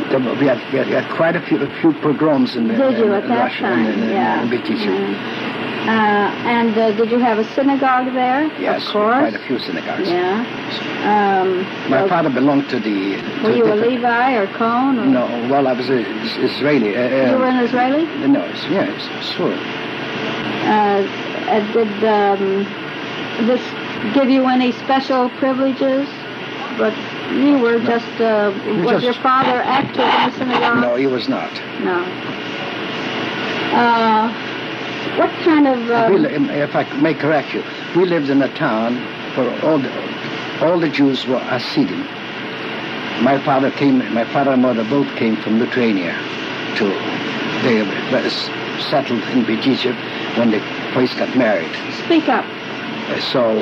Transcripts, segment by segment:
We had quite a few pogroms in Did you at that Russia, time? in Vitycha. And did you have a synagogue there? Yes, of course. quite a few synagogues. Yeah. My father belonged to the... Were you a Levi or Cohen? Or? No, well, I was Israeli. You were an Israeli? No, yes, sure. Did this give you any special privileges? But you were just... was your father active in the synagogue? No, he was not. No. What kind of... if I may correct you, we lived in a town where all the Jews were Hasidim. My father and mother both came from Lithuania. They were settled in Vitycha when they first got married. Speak up. So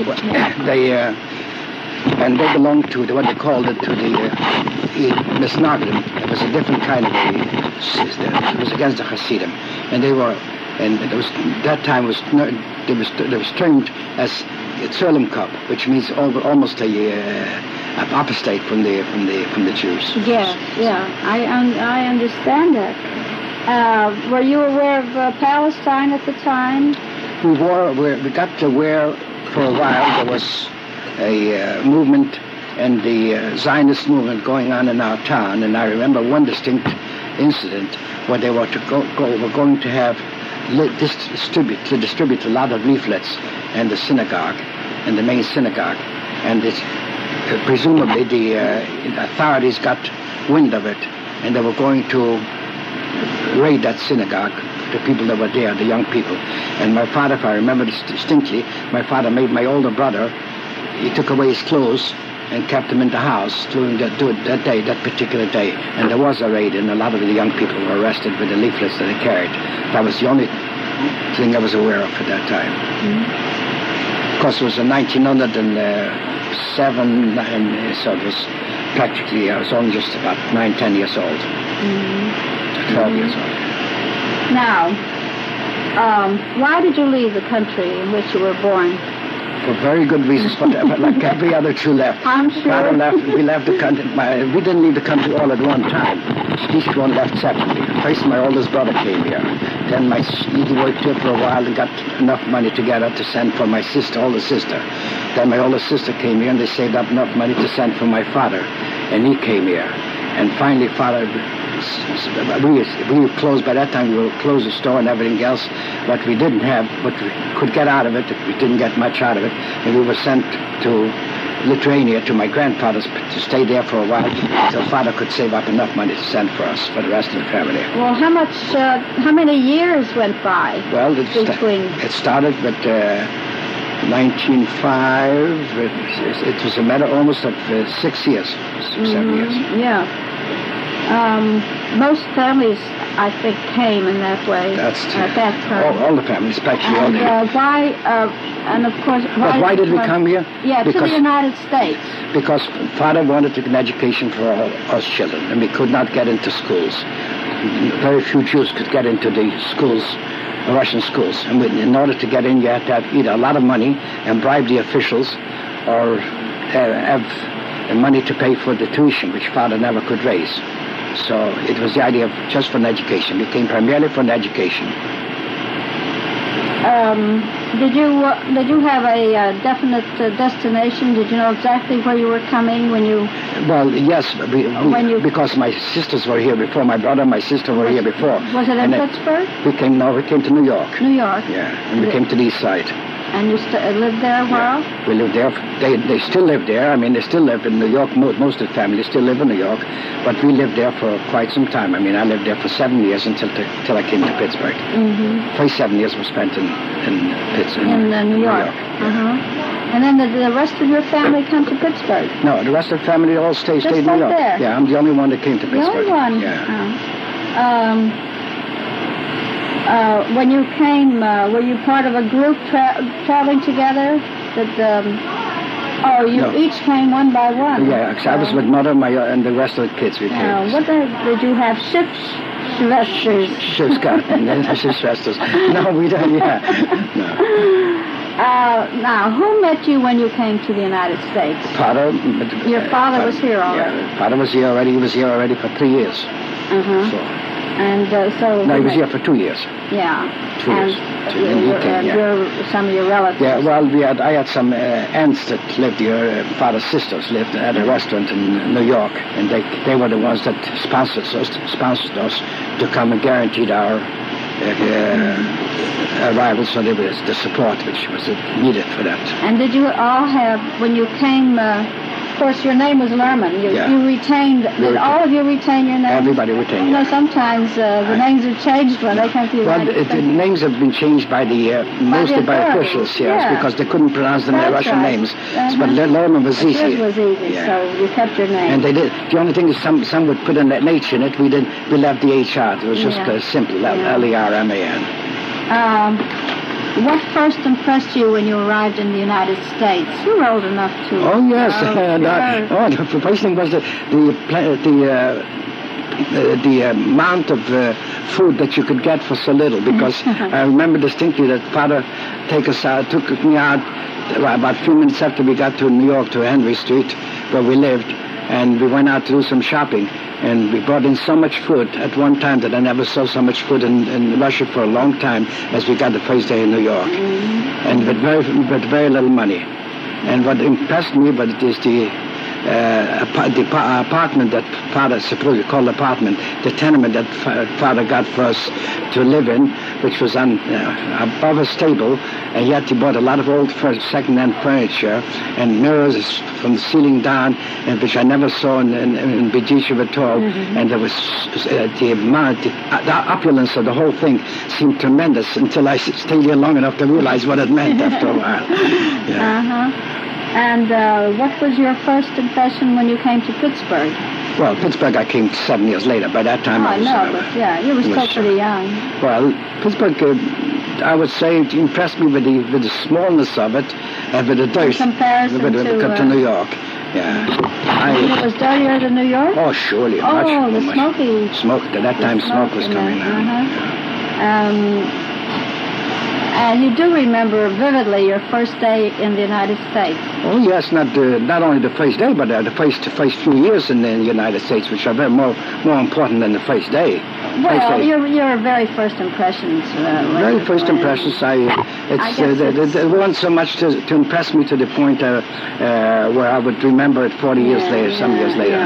they belonged to what they called it, to the Misnagdim. It was a different kind of it was against the Hasidim, and they were. And it was that time they was termed as Tzulim Cup, which means almost an apostate from the Jews. Yeah. I understand that. Were you aware of Palestine at the time? We got aware for a while. There was a movement and the Zionist movement going on in our town, and I remember one distinct incident where they were going to have distribute a lot of leaflets in the synagogue, in the main synagogue, and presumably the authorities got wind of it, and they were going to raid that synagogue, the people that were there, the young people. And my father, if I remember this distinctly, my father made my older brother, he took away his clothes and kept them in the house during that particular day. And there was a raid, and a lot of the young people were arrested with the leaflets that they carried. That was the only thing I was aware of at that time. Mm-hmm. Of course, it was in 1907, and so it was practically, I was only just about 9-10 years old. Mm-hmm. 12 years old. Now, why did you leave the country in which you were born? For very good reasons, but like every other Jew left. I'm sure. Father left, we left the country. We didn't leave the country all at one time. Each one left separately. First, my oldest brother came here. Then he worked here for a while and got enough money together to send for my older sister. Then my older sister came here, and they saved up enough money to send for my father, and he came here. And finally, Father, we were closed. By that time, we were closed the store and everything else. But we didn't have what we could get out of it. We didn't get much out of it. And we were sent to Lithuania to my grandfather's to stay there for a while until Father could save up enough money to send for us, for the rest of the family. Well, how many years went by? Well, it started with 1905. It was a matter almost of 6 years, 7 years. Yeah. Most families, I think, came in that way. That's true. At that time. All the families, practically all. Why? And of course, why did we come here? Yeah, to the United States. Because Father wanted an education for us children, and we could not get into schools. Very few Jews could get into the schools, Russian schools, and in order to get in, you had to have either a lot of money and bribe the officials, or have money to pay for the tuition, which Father never could raise. So it was the idea of just for an education. We came primarily for an education. Did you have a definite destination? Did you know exactly where you were coming when you? Well, yes, because my sisters were here before. My brother and my sister were here before. Was it in Pittsburgh? We came to New York. New York. Yeah, and we came to the east side. And you lived there a while? Yeah, we lived there. They still live there. I mean, they still live in New York. Most of the family still live in New York. But we lived there for quite some time. I mean, I lived there for 7 years until I came to Pittsburgh. Mm-hmm. First 7 years were spent in Pittsburgh. In New York. Yeah. And then the rest of your family come to Pittsburgh? No, the rest of the family all stayed in New York. There. Yeah, I'm the only one that came to Pittsburgh. The only one? Yeah. When you came, were you part of a group traveling together? No. Each came one by one? Yeah, I was with Mother and the rest of the kids. We came. What did you have? Schiffsschwesters? Schiffsgarten, Schiffsschwesters. No, we don't, yeah. No. Now, who met you when you came to the United States? Father. Your father was here already? Yeah, Father was here already. He was here already for 3 years. Uh-huh. So. And so... No, he was here for 2 years. Yeah. 2 years. Some of your relatives. Yeah, well, I had some aunts that lived here. Father's sisters lived at a restaurant in New York, and they were the ones that sponsored us to come and guaranteed our arrival, so there was the support which was needed for that. And did you all have, when you came, of course your name was Lerman, you retained, did all of you retain your name? Everybody retained. You know, sometimes the names are changed when they come to the United States. The names have been changed by mostly by officials, yes, because they couldn't pronounce the Russian names. But Lerman was easy. His was easy, so you kept your name. And they did. The only thing is some would put an H in it. We left the H out. It was just simple, Lerman. What first impressed you when you arrived in the United States? You were old enough to... Oh, yes. The first thing was the amount of food that you could get for so little, because I remember distinctly that Father took me out about a few minutes after we got to New York, to Henry Street, where we lived, and we went out to do some shopping. And we brought in so much food at one time that I never saw so much food in Russia for a long time as we got the first day in New York. And with very little money. And what impressed me, but it is the apartment that Father, suppose you call apartment, the tenement that Father got for us to live in, which was above a stable, and yet he bought a lot of old second-hand furniture and mirrors from the ceiling down, and which I never saw in Berditchev at all. And there was the opulence of the whole thing seemed tremendous until I stayed here long enough to realize what it meant after a while. And what was your first impression when you came to Pittsburgh? Well, Pittsburgh I came 7 years later. By that time I was... you were still pretty young. Well, Pittsburgh, I would say, it impressed me with the smallness of it and with the dirt. In comparison to New York. Yeah. It was dirtier than New York? Oh, surely. The smoky... Smoke. At that time, smoke was coming out. And you do remember vividly your first day in the United States. Oh yes, not only the first day, but the first few years in the United States, which are very more important than the first day. Well, your very first impressions. Very first impressions. It wasn't so much to impress me to the point where I would remember it 40 years later, some years later.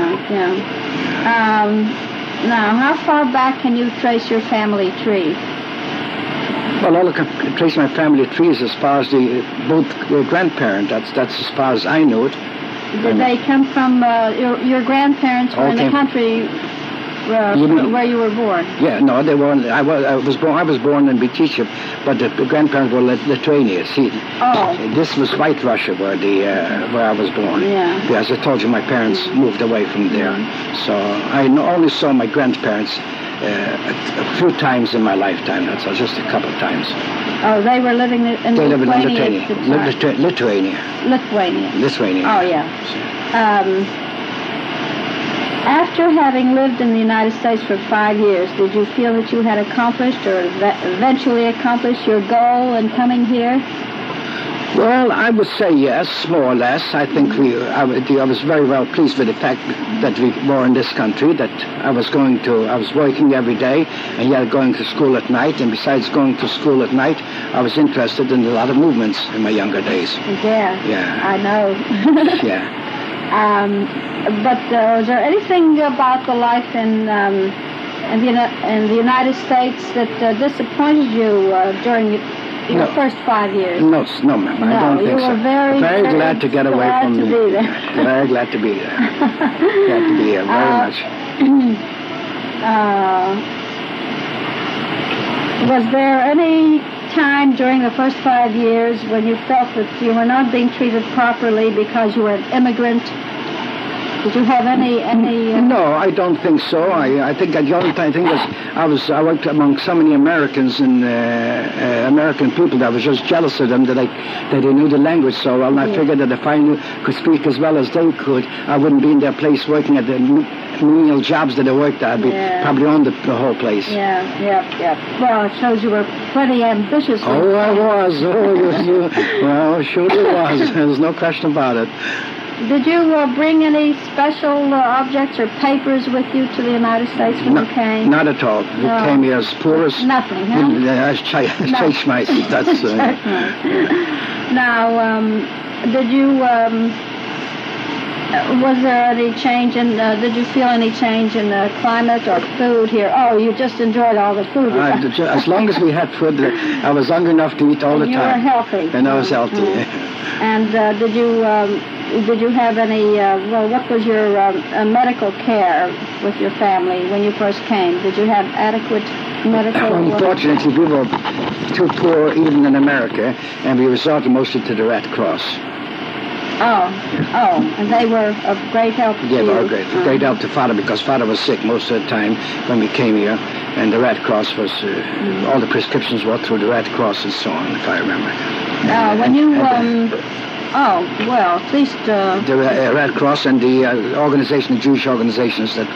Now, how far back can you trace your family tree? Well, I can trace my family trees as far as both grandparents. That's as far as I know it. Did they come from your grandparents were in the country where you were born? Yeah, no, they were. I was born in Berditchev, but the grandparents were Lithuania. See, this was White Russia where I was born. Yeah. As I told you, my parents moved away from there, so I only saw my grandparents a few times in my lifetime. That's just a couple of times. Oh, they were living in Lithuania. Lithuania. Oh, yeah. After having lived in the United States for 5 years, did you feel that you had accomplished or eventually accomplished your goal in coming here? Well, I would say yes, more or less. I think I was very well pleased with the fact that we were in this country, that I was working every day and yet going to school at night. And besides going to school at night, I was interested in a lot of movements in my younger days. Yeah. I know. Yeah. But was there anything about the life in the United States that disappointed you during your first 5 years? No, ma'am. I don't think so. You were very glad to get away from me. Very glad to be there. Glad to be here very much. Was there any time during the first 5 years when you felt that you were not being treated properly because you were an immigrant? Did you have any? No, I don't think so. I think the only thing was I worked among so many Americans and American people that I was just jealous of them that they knew the language so well. And I figured that if I could speak as well as they could, I wouldn't be in their place working at the menial jobs that they worked at. I'd be probably on the whole place. Yeah. Well, it shows you were pretty ambitious. Oh, I was. Well, sure it was. There's no question about it. Did you bring any special objects or papers with you to the United States when you came? Not at all. We came here as poor as... Nothing, huh? That's... Now, did you... was there any change in... did you feel any change in the climate or food here? Oh, you just enjoyed all the food. As long as we had food, I was hungry enough to eat all the time. You were healthy. And I was healthy. And did you have any, what was your medical care with your family when you first came? Did you have adequate medical... Unfortunately, we were too poor even in America, and we resorted mostly to the Red Cross. And they were of great help to you? Yeah, they were great help to Father, because Father was sick most of the time when we came here, and the Red Cross was, all the prescriptions were through the Red Cross and so on, if I remember. When you... at least... the Red Cross and the organization, the Jewish organizations that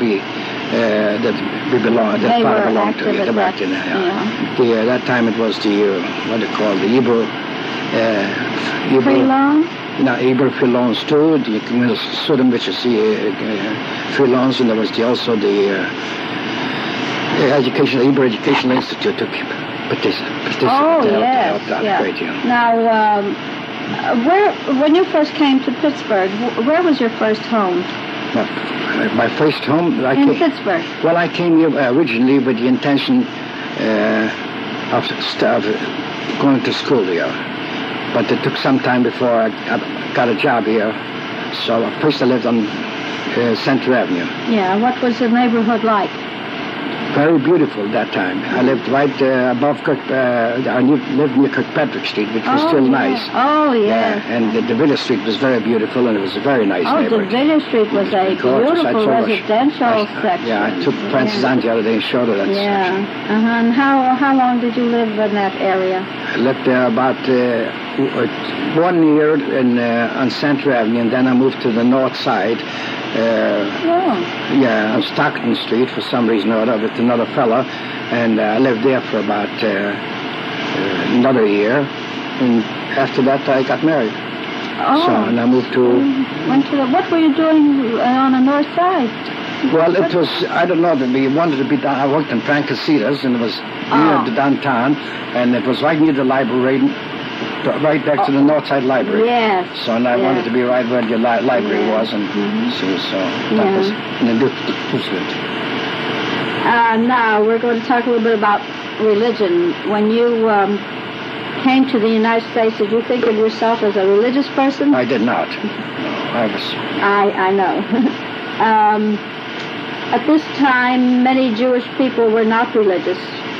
Father belonged to. They were active. That time it was the, what they call the Hebrew... Freelon? No, Hebrew Freelons too. The Sudan, which is the Freelons, and there was also the Hebrew Educational Institute to participate. Oh, yes. Great, Now, when you first came to Pittsburgh, where was your first home? My first home? In Pittsburgh. Well, I came here originally with the intention of going to school here. But it took some time before I got a job here. So first I lived on Central Avenue. Yeah, what was the neighborhood like? Very beautiful that time. I lived right above I lived near Kirkpatrick Street, which was still nice. Oh, yeah. And the Village Street was very beautiful, and it was a very nice neighborhood. The Village Street was a beautiful residential section. Yeah, I took Francis Angie out of there and showed her that section. And how long did you live in that area? I lived there about 1 year on Central Avenue, and then I moved to the north side. On Stockton Street for some reason or other with another fella, and I lived there for about another year, and after that I got married. And I moved to... what were you doing on the north side? Well, it was, I don't know, we wanted to be down. I worked in Francis Cedars, and it was near the downtown, and it was right near the library, right next to the Northside Library. Yes. So I wanted to be right where the library was, and so that was an good. Now we're going to talk a little bit about religion. When you came to the United States, did you think of yourself as a religious person? I did not. No, I was. I know. At this time, many Jewish people were not religious.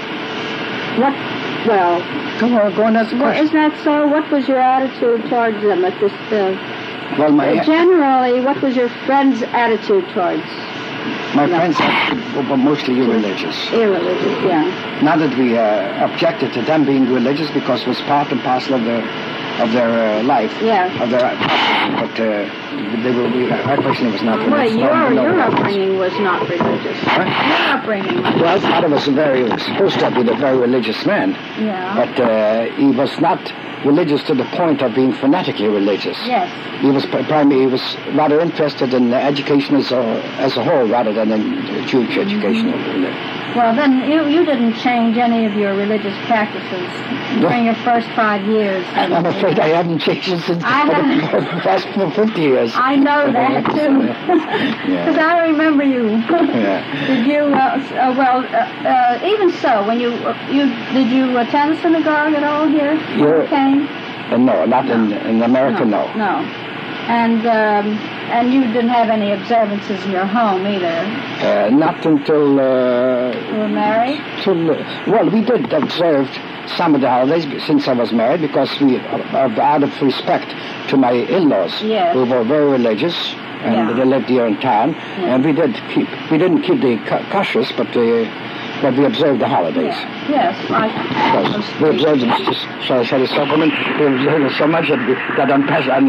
Go on, that's the question. Isn't that so? What was your attitude towards them at this... generally, what was your friends' attitude towards... My friends were mostly irreligious. Irreligious, yeah. Not that we objected to them being religious, because it was part and parcel of their life. Yeah. But I personally was not religious. Well, your upbringing was not religious. Huh? Your upbringing was... Well, Father was supposed to be a very religious man. Yeah. But he was not religious to the point of being fanatically religious. Yes. He was rather interested in education as a whole rather than in Jewish education. Well, then you didn't change any of your religious practices during your first 5 years. I'm afraid I haven't changed it since the past 50 years. I know that, too. Because I remember you. Did you, even so, when did you attend a synagogue at all here? No, not in America, no. No. And you didn't have any observances in your home either? Not until... you were married? We did observe some of the holidays since I was married, because out of respect to my in-laws, Yes. who were very religious, and Yeah. they lived here in town, and we didn't keep the kashrus, but we observed the holidays. Yes. We observed them, shall I say the supplement? We observed them so much that we got on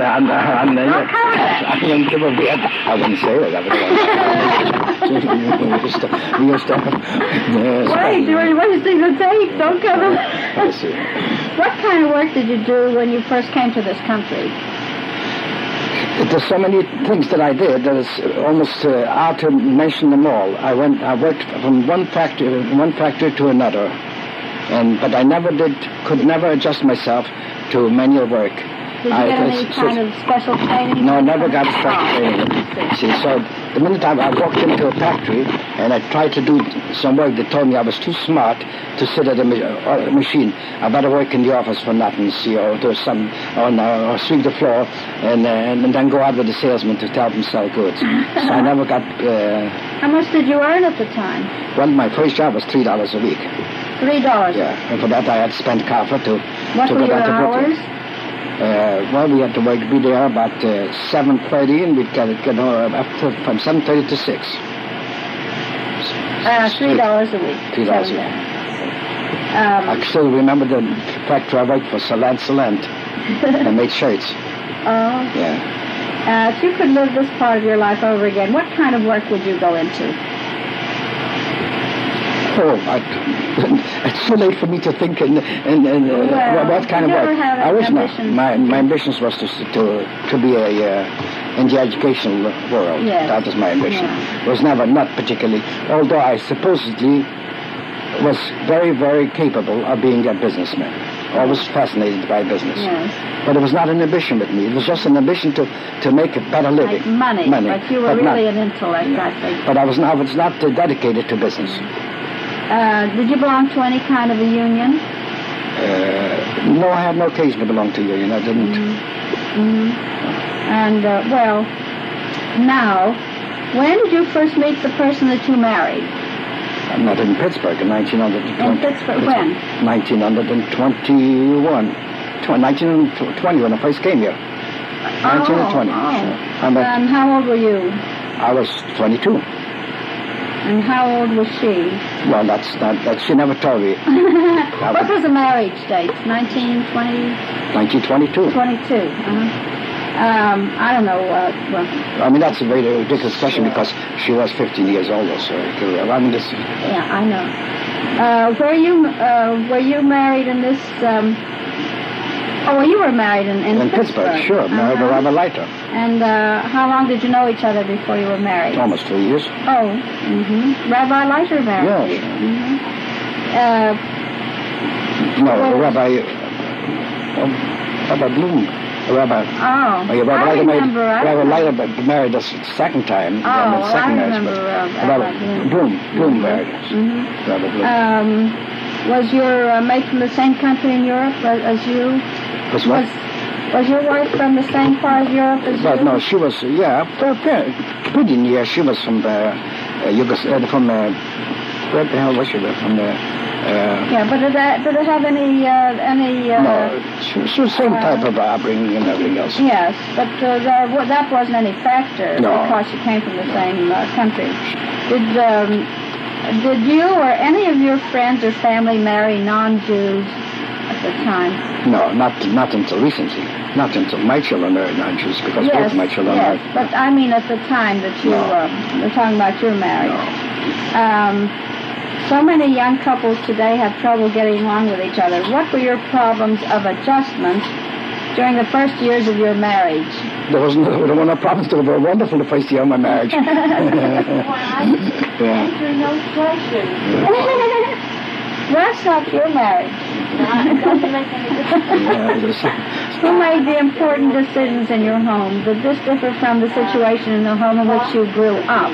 Yom Kippur. I wouldn't say that. We used to Wait, what is it going to take? Don't cover. I see. What kind of work did you do when you first came to this country? There's so many things that I did that it's almost hard to mention them all. I worked from one factory to another, but I could never adjust myself to manual work. Did you get any kind of special training? No, never got special training. See, so the minute I walked into a factory and I tried to do some work, they told me I was too smart to sit at a machine. I better work in the office for nothing, see, or do some, or sweep the floor, and then go out with the salesman to help them sell goods. So I never got. How much did you earn at the time? Well, my first job was $3 a week. $3. Yeah, and for that I had spent kaffa to What to were go your down to Brooklyn. hours? Well, we had to be there about 7:30, and we'd get up from 7:30 to 6. $3 a week. $3 a week. I still remember the factory I worked for, Salant. I made shirts. Oh. Yeah. If you could live this part of your life over again, what kind of work would you go into? Oh, it's too late for me to think what kind of work. I wish not. My ambitions was to be in the educational world. Yes. That was my ambition. Yeah. It was not particularly, although I supposedly was very, very capable of being a businessman. Always fascinated by business. Yes. But it was not an ambition with me. It was just an ambition to make a better living. Like money. But you were really an intellect, I think. But I was not dedicated to business. Did you belong to any kind of a union? No, I had no occasion to belong to a union. I didn't. Mm-hmm. And, now, when did you first meet the person that you married? I'm not in Pittsburgh in 1920. In Pittsburgh, when? 1921. 1920 when I first came here. 1920. And how old were you? I was 22. And how old was she? Well, that she never told me. What was the marriage date? 1922. 22. I don't know. I mean, that's a very ridiculous question because she was 15 years older. So I mean, this. Yeah, I know. Were you married in this? Well, you were married in Pittsburgh. Sure, married to Rabbi Leiter. And how long did you know each other before you were married? Almost 3 years. Oh, Rabbi Leiter married you. No, Rabbi Bloom. Rabbi Leiter married us second time. I remember Rabbi Bloom married us. Rabbi Bloom. Was your mate from the same country in Europe as you? Was your wife from the same part of Europe as you? No, she was, pretty near. She was from Yugoslavia, from, where the hell was she? From the... but did it have any... no, she was the same type of upbringing and everything else. Yes, but that wasn't any factor because you came from the same country. Did you or any of your friends or family marry non-Jews at the time? No, not until recently. Not until my children married non-Jews, because both my children married. Yes, but I mean at the time that you were talking about your marriage. No. So many young couples today have trouble getting along with each other. What were your problems of adjustment during the first years of your marriage? There were no problems. They were wonderful the first year of my marriage. Answer no question. That's not your marriage. Who made the important decisions in your home? Did this differ from the situation in the home in which you grew up?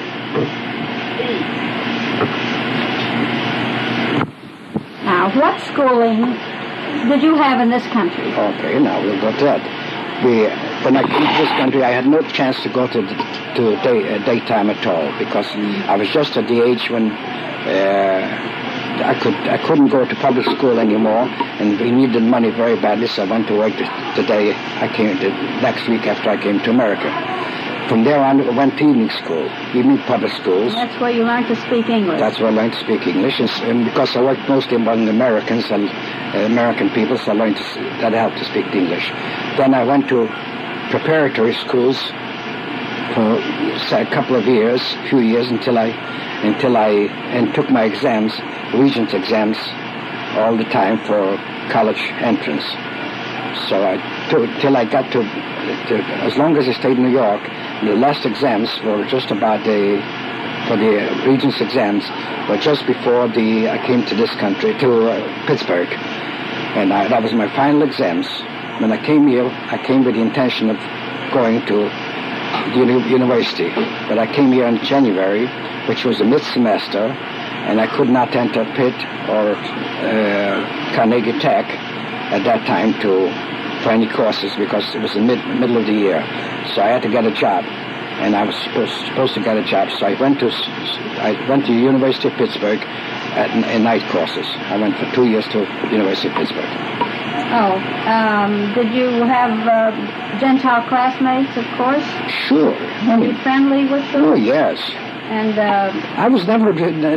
Now, what schooling did you have in this country? Okay, now we'll go to that. When I came to this country, I had no chance to go to daytime at all because I was just at the age when I couldn't go to public school anymore, and we needed money very badly, so I went to work the day I came, the next week after I came to America. From there on, I went to evening school, evening public schools. That's where you learned to speak English. That's where I learned to speak English, and because I worked mostly among Americans and American people, so I learned that helped to speak English. Then I went to preparatory schools for a couple of years, few years, until I took my exams, Regents exams, all the time for college entrance. So till I got to as long as I stayed in New York, the last exams were just about for the Regents exams were just before I came to this country, to Pittsburgh. And that was my final exams. When I came here, I came with the intention of going to university. But I came here in January, which was a mid-semester, and I could not enter Pitt or Carnegie Tech at that time for any courses because it was the middle of the year. So I had to get a job, and I was supposed to get a job. So I went to the University of Pittsburgh in night courses. I went for 2 years to University of Pittsburgh. Oh, did you have Gentile classmates, of course? Sure. Were you friendly with them? Oh, yes. And I was never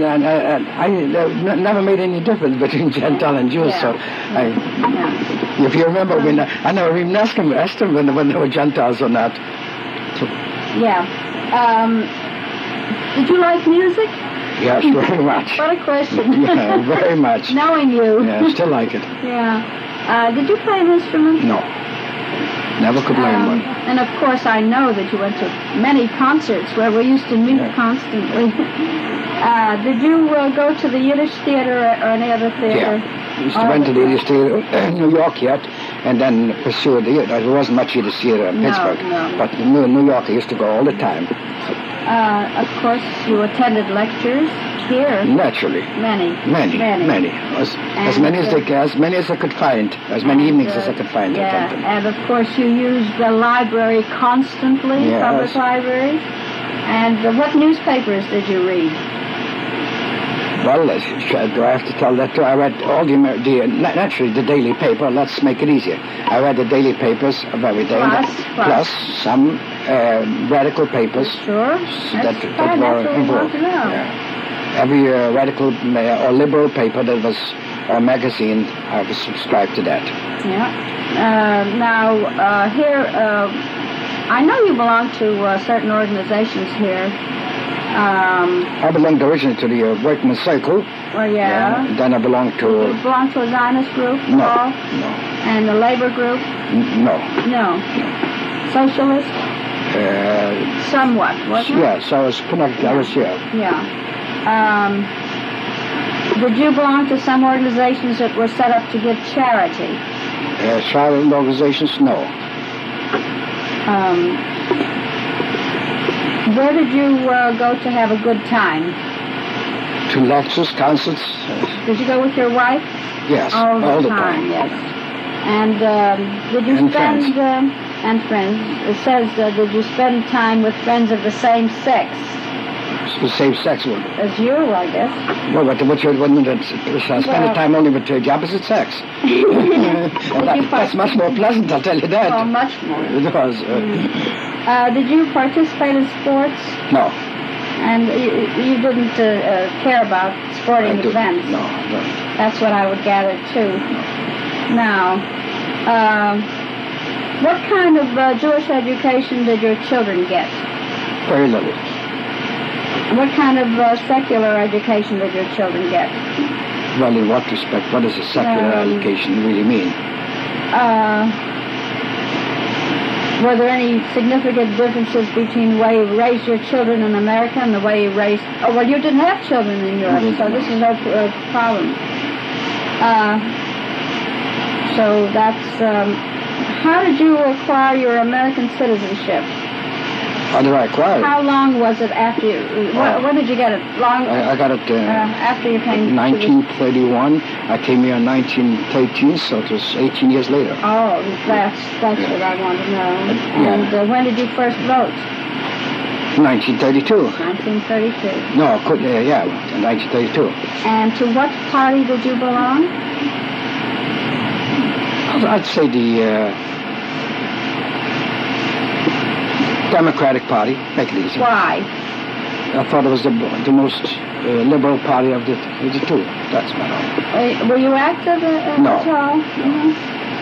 made any difference between Gentile and Jews. Yeah. So, if you remember, when I never even asked them when they were Gentiles or not. So, yeah. Did you like music? Yes, very much. What a question. Yeah, very much. Knowing you. Yeah, I still like it. Yeah. Did you play an instrument? No. Never could learn one. And of course, I know that you went to many concerts where we used to meet constantly. Did you go to the Yiddish Theater or any other theater? Yeah. I went to the Yiddish Theater in New York yet, and then pursued there wasn't much Yiddish Theater in Pittsburgh. No. But in New York, I used to go all the time. Of course, you attended lectures here. Naturally. Many. As many as I could find. As many evenings as I could find. Yeah, and of course you used the library constantly, public library. And what newspapers did you read? Well, do I have to tell that too? I read all naturally the daily paper. Let's make it easier. I read the daily papers of every day. Plus some radical papers. Sure. That were involved. Yeah. Every radical or liberal paper that was or magazine, I was subscribed to that. Yeah. Now here, I know you belong to certain organizations here. I belonged originally to the Workmen's Circle. Well, yeah. Then I belonged to... Did you belong to a Zionist group? No. No. And the labor group? No. Socialist? Somewhat, wasn't it? Yes, I was connected. I was here. Yeah. Did you belong to some organizations that were set up to give charity? Charity organizations, no. Where did you go to have a good time? To lectures, concerts. Did you go with your wife? Yes, all the time. Yes. And did you spend... and friends. It says, did you spend time with friends of the same sex? The same sex? As you, I guess. Well, but I spend time only with the opposite sex. That's much more pleasant, I'll tell you that. Oh, much more. It was. Did you participate in sports? No. And you didn't care about sporting events? No. That's what I would gather, too. Now, what kind of Jewish education did your children get? Very little. What kind of secular education did your children get? Well, in what respect? What does a secular education really mean? Were there any significant differences between the way you raised your children in America and the way you raised... Oh, well, you didn't have children in Europe, so this is no problem. So that's... how did you acquire your American citizenship? How did I acquire it? How long was it after you... when did you get it? I got it... after you came... 1931. I came here in 1913, so it was 18 years later. Oh, that's what I want to know. And when did you first vote? 1932. 1932. No, yeah, 1932. And to what party did you belong? I'd say the Democratic Party. Make it easy. Why? I thought it was the most liberal party of the two. That's about all. Were you active No. at all? No.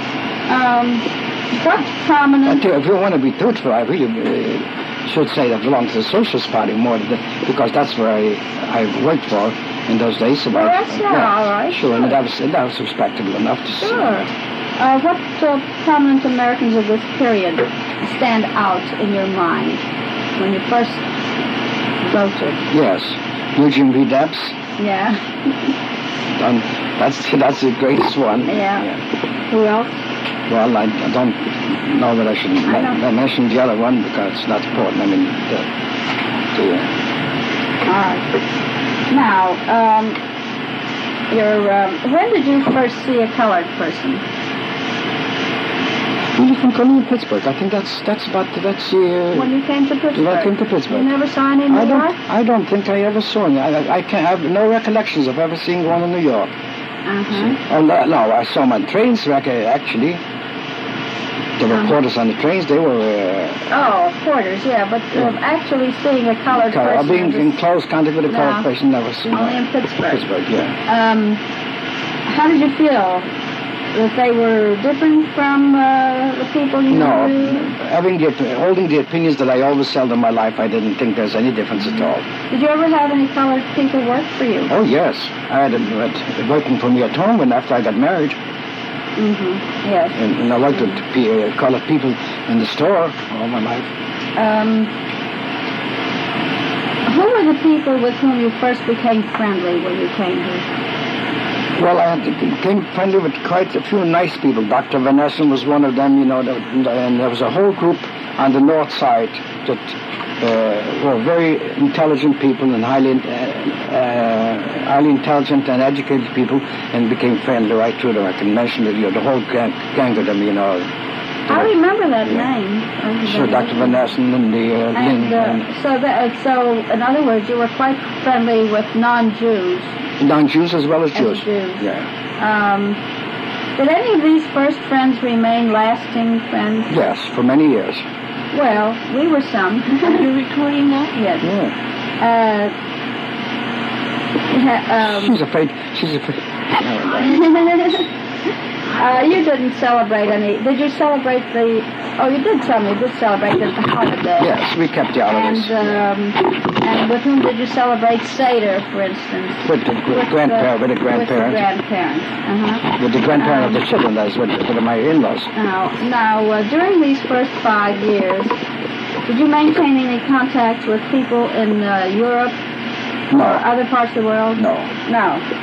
What prominent... If you want to be truthful, I really should say that I belong to the Socialist Party more because that's where I worked for in those days. Well, that's all right. Sure, and that was respectable enough to see. Sure. What prominent Americans of this period stand out in your mind when you first voted? Yes. Eugene V. Debs. Yeah. That's the greatest one. Yeah. Who else? Well, I don't know that I should mention the other one because it's not important. I mean, All right. Now, when did you first see a colored person? From Columbia, Pittsburgh. I think that's when you came to Pittsburgh. When I came to Pittsburgh. You never saw any in New York? I don't think I ever saw any. I have no recollections of ever seeing one in New York. Uh-huh. Oh, no, I saw them on trains, actually. There were porters on the trains. They were... porters, yeah. But actually seeing a colored person... Being in close contact with a colored person, never seen. Only in Pittsburgh. Pittsburgh, yeah. How did you feel? That they were different from the people you knew? No. Holding the opinions that I always held in my life, I didn't think there's any difference at all. Did you ever have any colored people work for you? Oh, yes. I had them working for me at home and after I got married. Mm-hmm. Yes. And I worked with colored people in the store all my life. Who were the people with whom you first became friendly when you came here? Well, I became friendly with quite a few nice people. Dr. Van Essen was one of them, and there was a whole group on the north side that were very intelligent people and highly intelligent and educated people, and became friendly right through them. I can mention that, the whole gang of them, I remember that name. Sure, Dr. Van Essen and the... So, in other words, you were quite friendly with non-Jews. Non-Jews as well as Jews. Yeah. Did any of these first friends remain lasting friends? Yes, for many years. Well, we were some. Are you recording that? Yes. Yeah. She's afraid. You didn't celebrate any. Did you celebrate the... Oh, you did tell me you did celebrate the holiday. Yes, we kept the holidays. And with whom did you celebrate Seder, for instance? With the grandparents. With the grandparents. Uh-huh. With the grandparents of the children, that's with my in-laws. Now, during these first 5 years, did you maintain any contact with people in Europe? No. Or other parts of the world? No. No.